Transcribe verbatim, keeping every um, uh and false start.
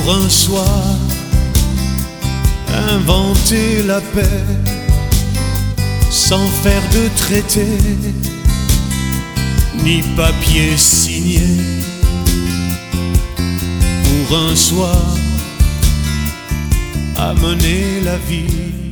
pour un soir inventer la paix sans faire de traité ni papier signé. Pour un soir amener la vie